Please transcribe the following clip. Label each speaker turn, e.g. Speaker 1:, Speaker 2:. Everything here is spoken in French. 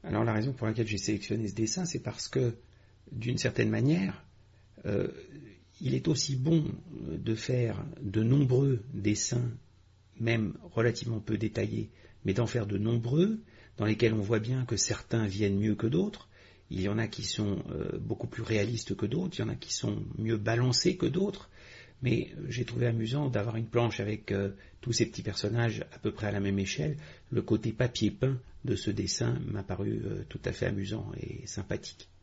Speaker 1: Alors la raison pour laquelle j'ai sélectionné ce dessin, c'est parce que, d'une certaine manière, il est aussi bon de faire de nombreux dessins, même relativement peu détaillés, mais d'en faire de nombreux, dans lesquels on voit bien que certains viennent mieux que d'autres. Il y en a qui sont beaucoup plus réalistes que d'autres, il y en a qui sont mieux balancés que d'autres, mais j'ai trouvé amusant d'avoir une planche avec tous ces petits personnages à peu près à la même échelle. Le côté papier peint de ce dessin m'a paru tout à fait amusant et sympathique.